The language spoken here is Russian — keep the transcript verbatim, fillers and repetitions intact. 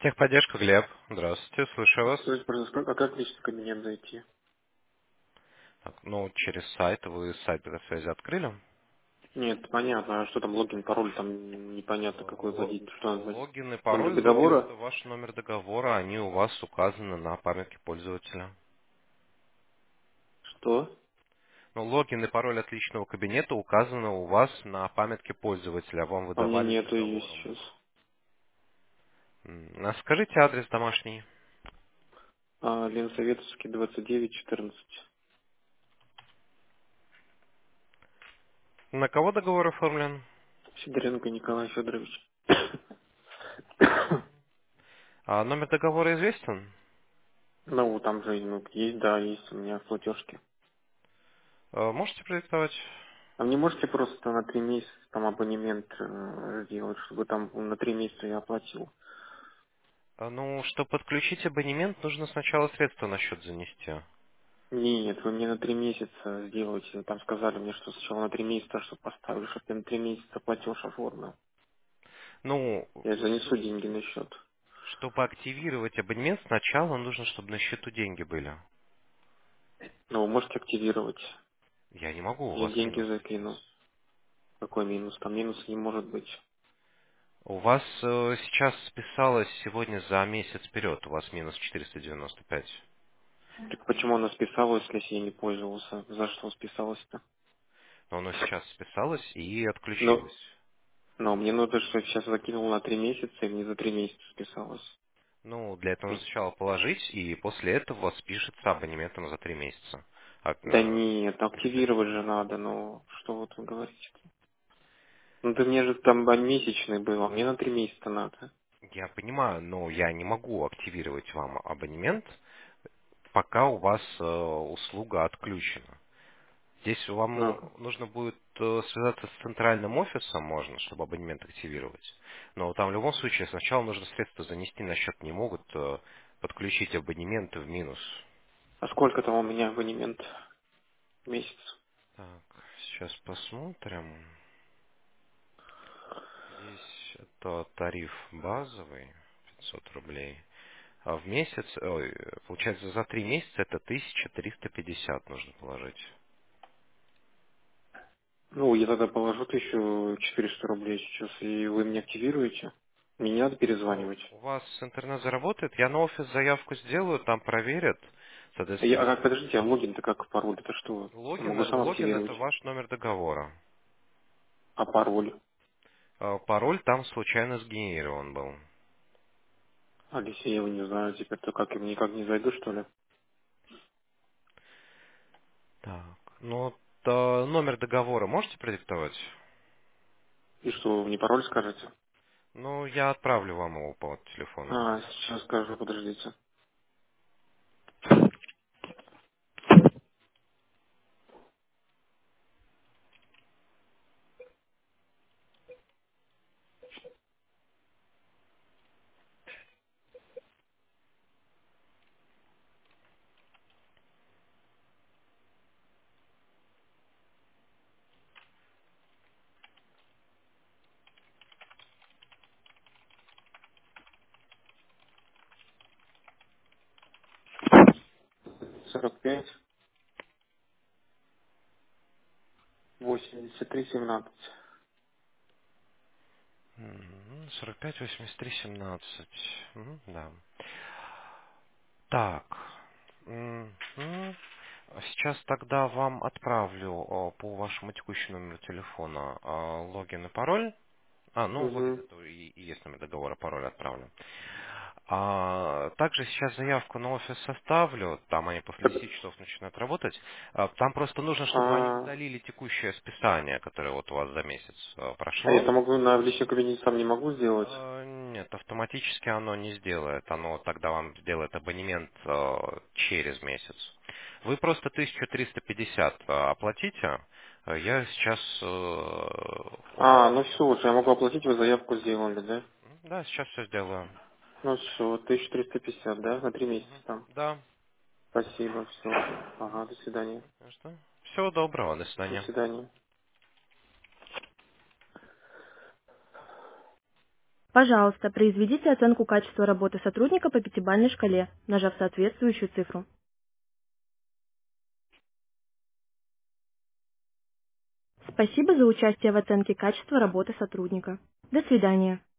Техподдержка, Глеб. Здравствуйте, слушаю вас. Скажите, пожалуйста, как- а как в личный кабинет зайти? Так, ну, через сайт, вы сайт связи открыли? Нет, понятно, а что там логин, пароль, там Э, непонятно какой ло- вводить. Что надо вводить? Логин и Номер пароль. Логин договора? это ваш номер договора, они у вас указаны на памятке пользователя. Что? Ну, логин и пароль от личного кабинета указаны у вас на памятке пользователя, вам А у меня выдавали с нету ее договором. сейчас. М, А скажите адрес домашний. А, Ленсоветовский, двадцать девять четырнадцать. На кого договор оформлен? Сидоренко Николай Федорович. А номер договора известен? Ну, там же ну, есть, да, есть у меня в платежке. Э, Можете продиктовать? А мне можете просто на три месяца там абонемент э, сделать, чтобы там на три месяца я оплатил? А, Ну, чтобы подключить абонемент, нужно сначала средства на счет занести. Нет, вы мне на три месяца сделаете. Там сказали мне, что сначала на три месяца, чтобы поставили, чтобы я на три месяца платеж оформил. Ну, Я занесу деньги на счет. чтобы активировать абонемент, сначала нужно, чтобы на счету деньги были. Но вы можете активировать. Я не могу, у Я вас деньги минус сейчас. закину. Какой минус? Там минус не может быть. У вас э, сейчас списалось сегодня за месяц вперед, у вас минус четыреста девяносто пять. Так почему оно списалось, если я не пользовался? За что списалось-то? Но оно сейчас списалось и Но, отключилось. но мне нужно, что я сейчас закинул на три месяца, и мне за три месяца списалось. Ну, для этого То нужно есть, сначала положить, и после этого у вас спишется абонементом за три месяца. А, да э, нет, активировать предварительно. же надо, ну, что вот вы говорите? Ну, да мне же там месячный был, а мне на три месяца надо. Я понимаю, но я не могу активировать вам абонемент, пока у вас э, услуга отключена. Здесь вам Ну, нужно будет э, связаться с центральным офисом, можно, чтобы абонемент активировать. Но там в любом случае сначала нужно средства занести на счет, не могут э, подключить абонемент в минус. а сколько там у меня абонемент в месяц? Так, сейчас посмотрим. Здесь это тариф базовый, пятьсот рублей. А в месяц, ой, получается за три месяца это тысяча триста пятьдесят нужно положить. Ну, я тогда положу тысячу четыреста рублей сейчас, и вы мне активируете. Мне не надо Ну, перезванивать. у вас интернет заработает, я на офис заявку сделаю, там проверят. А, я, а Соответственно, как, подождите, а логин-то как пароль? Это что? Я логин, могу сам логин активировать. это ваш номер договора. А пароль? А пароль там случайно сгенерирован был. Алисе, я его не знаю, теперь-то как, я никак не зайду, что ли? Так, ну, то номер договора можете продиктовать? И что, вы мне пароль скажете? Ну, я отправлю вам его по телефону. А, сейчас скажу, подождите. сорок пять восемьдесят три семнадцать. Мгм, сорок пять восемьдесят три семнадцать. Мгм, да. Так. Мгм. Сейчас тогда вам отправлю о, по вашему текущему номеру телефона а, логин и пароль. А, ну, логин Угу. это и, и есть номер договора, пароль отправлю. А, также сейчас заявку на офис составлю, там они после десяти часов начинают работать. А, там просто нужно, чтобы они А, удалили текущее списание, которое вот у вас за месяц а, а я прошло. там могу на в личном кабинете сам не могу сделать? Э, Нет, автоматически оно не сделает. Оно тогда вам сделает абонемент э, через месяц. Вы просто тысячу триста пятьдесят э, оплатите. Э, Я сейчас... э, А, ну все, вот я могу оплатить, вы заявку сделали, да? Да, сейчас все сделаю. Ну все, тысяча триста пятьдесят, да, на три месяца Мгм. там. Да. Спасибо, все. Ага, до свидания. Что? Всего доброго, до До свидания. свидания. Пожалуйста, произведите оценку качества работы сотрудника по пятибалльной шкале, нажав соответствующую цифру. Спасибо за участие в оценке качества работы сотрудника. До свидания.